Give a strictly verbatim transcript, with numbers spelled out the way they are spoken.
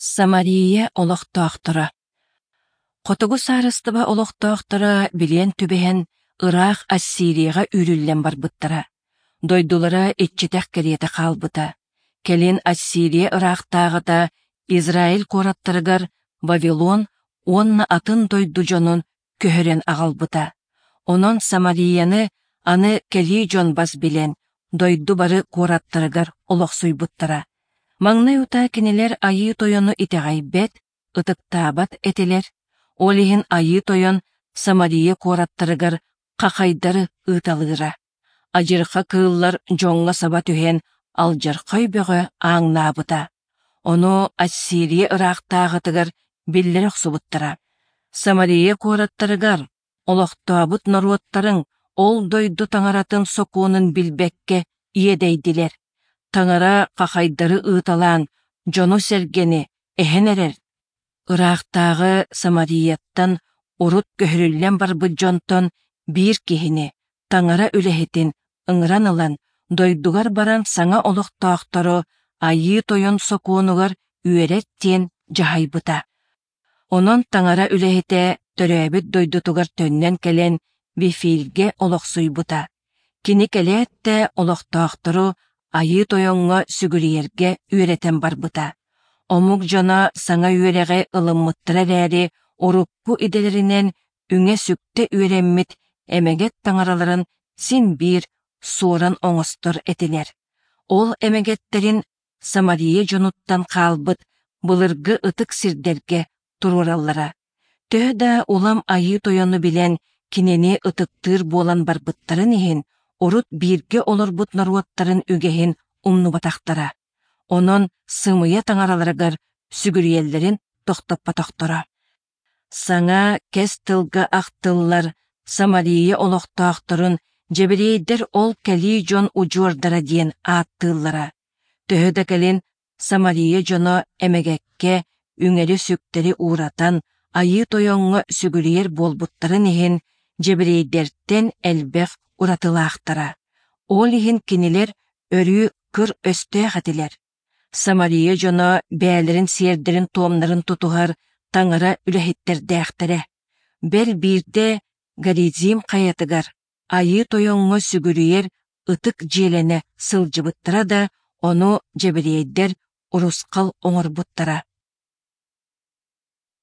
Самария олохтоохтора. Хотогу саарыстыба олохтоохтора билен түбэһэн Ыраах Ассирияға үрүллен барбыттара. Дойдулара этчетэх кериэте хаалбыта. Келин Ассирия Ыраахтаагыта Израиль кораттарыгар Вавилон онна атын дойду дьонун көһөрен агалбыта. Онон Самарияны аны кели дьон бас билен дойду бары кораттарыгар олохсуйбыттара. Маңнай ута кинилер айы тойону итегайбет, ытыктаабат этелер. Олиһин айы тойон Самария кораттарыгар қақайдары ыталыра. Ажырха кыыллар жоңга саба түһен алжархай бөҕө аңнаабыта. Ону Ассирия Ыраахтаагытыгар биллерек субуттара. Самария кораттарыгар олохтообут норуоттарың ол дойду таңаратын сокуунун билбекке иедейдилер. Таңара қақайдары ыталаан жону сергени эхенерер. Ыраахтаагы Самарияттан урут көһүрүллен барбыт дьонтон биир киһини таңара үлэһитин ыҥыран ылан дойдугар баран саҥа олохтоохтору айыы тойон сокуунугар үөрет тиэн дьаһайбыта. Онон таңара үлэһитэ төрөөбүт дойдутугар төннөн келен Вифилге олохсуйбута. Кини келээттэ олохтоохтору айыы тойоҥҥо сүгүриерге үөретен барбыта. Омук жона саҥа үөрэҕэ ылыммыттара дээри урукку иделеринен үҥэ сүкте үөреммит эмегет таңараларын син биир суоран оҥостор этилер. Ол эмегеттерин Самария дьонуттан хаалбыт былыргы ытык сирдерге турураллара. Төһө да улам айыы тойону билен кинени ытыктыыр буолан барбыттарын иһин урут биирге олорбут норуоттарын үгэһин умнубатахтара. Онон сымыя таңараларыгар сүгүриэллерин тохтоппатохтора. Саҥа кэс тылга ахтыллар Самария олохтоохторун жебирейдер ол кэлии дьон удьуордара диэн ааттыыллара. Төһө да келин Самария дьоно эмегекке үҥери сүктери ууратан айыы тойоҥҥо сүгүриер буолбуттарын иһин жебирейдерттен элбэх уратылаахтара. Ол иһин кинилер өрүү кыр өстөөх атилер. Самария дьоно бээлэрин сиэрдэрин туомнарын тутуһар таңара үлэһиттердээхтерэ. Бэл биирдэ Гаризим хайатыгар айыы тойоҥҥо сүгүриер ытык дьиэленэ сылдьыбыттара да ону жебирейдер урускал оҥорбуттара.